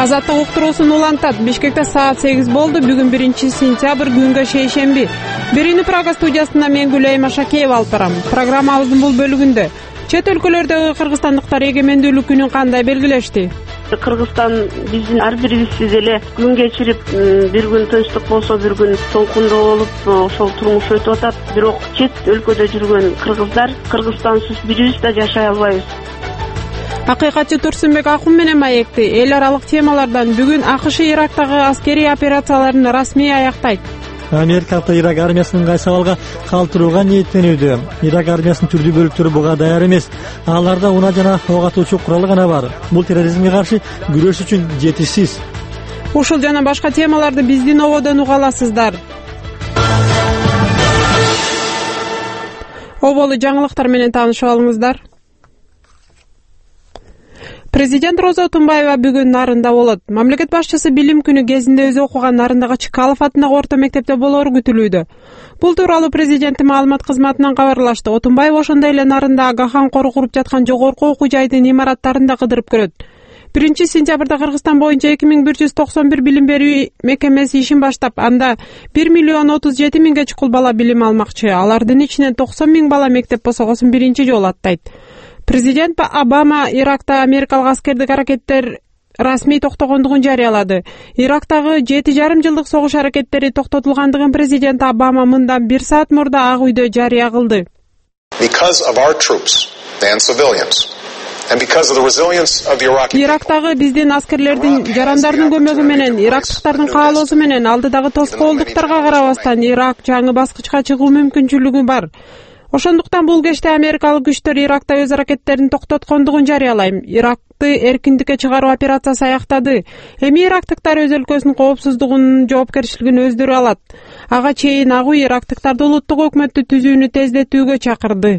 Азаттык уктуруусун улантат. Бишкекте саат 8 болду. Бүгүн 1-сентябрь күнгө шейшемби. Берини Прага студиясында мен Гүлай Машакеева алып барам. Программабыздын бул бөлүгүндө чет өлкөлөрдөгү кыргызстандыктар эгемендүүлүк күнүн кандай белгилешти? Кыргызстан биздин ар бирибизсиз эле күн кечирип, бир күн тынчтык болсо, бир күн толкундуу болуп ошол турмуш өтүп атат. Бирок чет өлкөдө жүргөн кыргыздар Кыргызстансыз бирибиз да жашай албайбыз. Акыйкатчы Турсунбек Акун менен маекти эл аралык темалардан бүгүн АКШ Ирактагы аскерий операцияларын расмий аяктайт. Америкалыктар Ирак армиясынын кайсы абалга калтырууга ниеттенүүдө. Ирак армиясынын түрдүү бөлүктөрү буга даяр эмес. Аларда унаа жана ок атуучу куралы гана бар. Бул терроризмге каршы күрөш үчүн жетишсиз. Ушул жана башка темаларды биздин ободон уга аласыздар. Оболу жаңылыктар менен таанышып алыңыздар. Президент Роза Отунбаева бүгүн Нарында болот. Мамлекет башчысы билим күнү кезинде өзү окуган Нарындагы Чкалов атындагы орто мектепте болору күтүлүүдө. Бул тууралуу президенттин маалымат кызматынан кабарлашты. Отунбаев ошондой эле Нарында Агахан кору куруп жаткан жогорку окуу жайдын имараттарын да кыдырып көрөт. 1-сентябрда Кыргызстан боюнча 2191 билим берүү мекемеси ишин баштап, анда 1,37,000 чукул бала билим алмакчы. Алардын ичинен 90,000 бала мектеп босогосун биринчи жолу аттайт. Президент Обама Иракта америкалык аскердик аракеттер расмий токтогондугун жарыялады. Ирактагы 7,5 жылдык согуш аракеттери токтотулгандыгын президент Обама мындан 1 саат мурда Ак үйдө жарыя кылды. Ирактагы биздин аскерлердин жарандардын көмөгү менен, ирактыктардын каалоосу менен алдыдагы тоскоолдуктарга карабастан Ирак жаңы баскычка чыгуу мүмкүнчүлүгү бар. Ошондуктан бул кечте америкалык күчтөр Иракта өз аракеттерин токтоткондугун жарыялайм. Иракты эркиндикке чыгаруу операциясы аяктады. Эми ирактыктар өз өлкөсүнүн коопсуздугунун жоопкерчилигин өздөрү алат. Ага чейин Ак үй ирактыктарды улуттук өкмөттү түзүүнү тездетүүгө чакырды.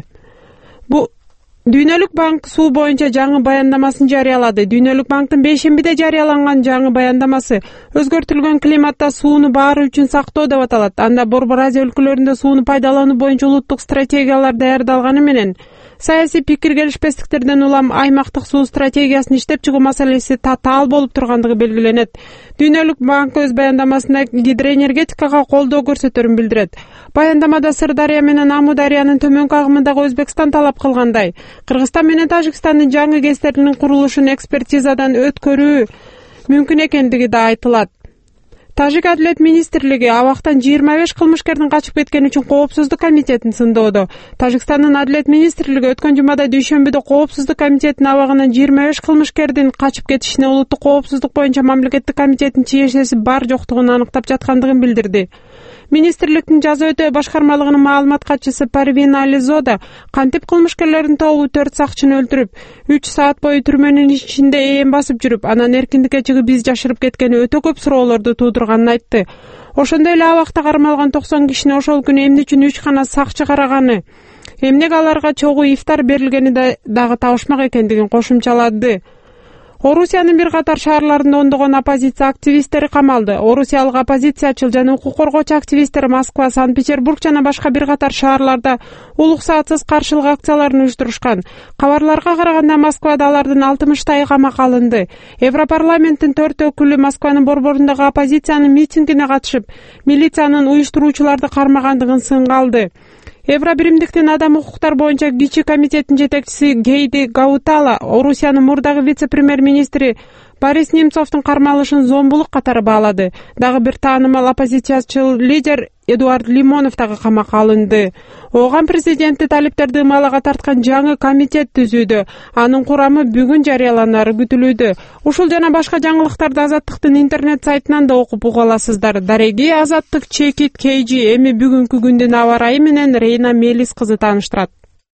Бу Дүйнөлүк банк суу боюнча жаңы баяндамасын жарыялады. Дүйнөлүк банктын бейшембиде жарыяланган жаңы баяндамасы өзгөртүлгөн климатта сууну баары үчүн сактоо деп аталат. Анда Борбор Азия өлкөлөрүндө сууну пайдалануу боюнча улуттук стратегиялар даярдалганы менен саясий пикир келишпестиктерден улам аймактык суу стратегиясын иштеп чыгуу маселеси татаал болуп тургандыгы белгиленет. Дүйнөлүк банк өз баяндамасында гидроэнергетикага колдоо көрсөтөрүн билдирет. Баяндамада Сырдария менен Амудариянын төмөнкү агымындагы Өзбекстан талап кылгандай, Кыргызстан менен Тажикстандын жаңы ГЭСтеринин курулушун экспертизадан өткөрүү мүмкүн экендиги да айтылат. Тажик Адилет министрлиги абактан 25 кылмышкердин качып кеткени үчүн коопсуздук комитетин сындоодо. Тажикстандын Адилет министрлиги өткөн жумада дүйшөмбүдө коопсуздук комитетинин абагынан 25 кылмышкердин качып кетишине улуттук коопсуздук боюнча мамлекеттик комитеттин тиешеси бар жоктугун аныктап жаткандыгын билдирди. Министрликтин жаза өтөө башкармалыгынын маалымат катчысы Парвин Ализода кантип кылмышкерлердин тобу 4 сакчыны өлтүрүп, 3 саат бою түрмөнүн ичинде ээн басып жүрүп, анан эркиндикке чыгып из жашырып кеткени өтө көп суроолорду туудурганын айтты. Ошондой эле абакта кармалган 90 кишини ошол күнү эмне үчүн 3 гана сакчы караганы, эмнеге аларга чогуу ифтар берилгени дагы табышмак экендигин кошумчалады. Орусиянын бир катар шаарларында ондогон оппозиция активисттери камалды. Орусиялык оппозициячыл жана укук коргоочу активисттер Москва, Санкт-Петербург жана башка бир катар шаарларда улуксаатсыз каршылык акцияларын уюштурушкан. Кабарларга караганда Москвада алардын 60 камакка алынды. Европарламенттин 4 өкүлү Москванын борборундагы оппозициянын митингине катышып, милициянын уюштуруучуларды кармагандыгын сынга алды. Евробиримдиктин адам укуктар боюнча кичи комитетинин жетекчиси Гейди Гаутала Орусиянын мурдагы вице-премьер-министри Борис Немцовдун кармалышын зомбулук катары баалады. Дагы бир таанымал оппозициячыл лидер Эдуард Лимонов дагы камакка алынды. Ооган президенtti талиптерди ымалага тарткан жаңы комитет түзүүдө. Анын курамы бүгүн жарыяланары күтүлүүдө. Ушул жана башка жаңылыктарды Азаттыктын интернет сайтынан да окуп уга аласыздар. Дареги Азаттык чекит KG эми бүгүнкү күндүн аба ырайы менен Рейна Мелис кызы тааныштырат.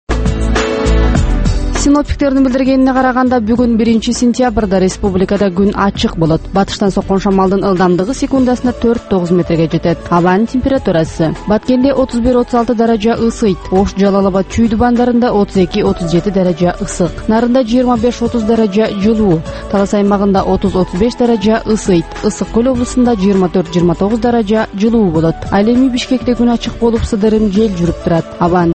Синоптиктердин билдиргенине караганда бүгүн 1-сентябрда республикада күн ачык болот. Батыштан соккон шамалдын ылдамдыгы секундасына 4-9 метрге жетет. Абанын температурасы: Баткенде 31-36 даража ысыйт. Ош, Жалал-Абад, Чүйдү бандарында 32-37 даража ысык. Нарында 25-30 даража жылуу. Талас аймагында 30-35 даража ысыйт. Ысык көл облусунда 24-29 даража жылуу болот. Ал эми Бишкекте күн ачык болуп, сыдырым жел жүрүп турат. Абанын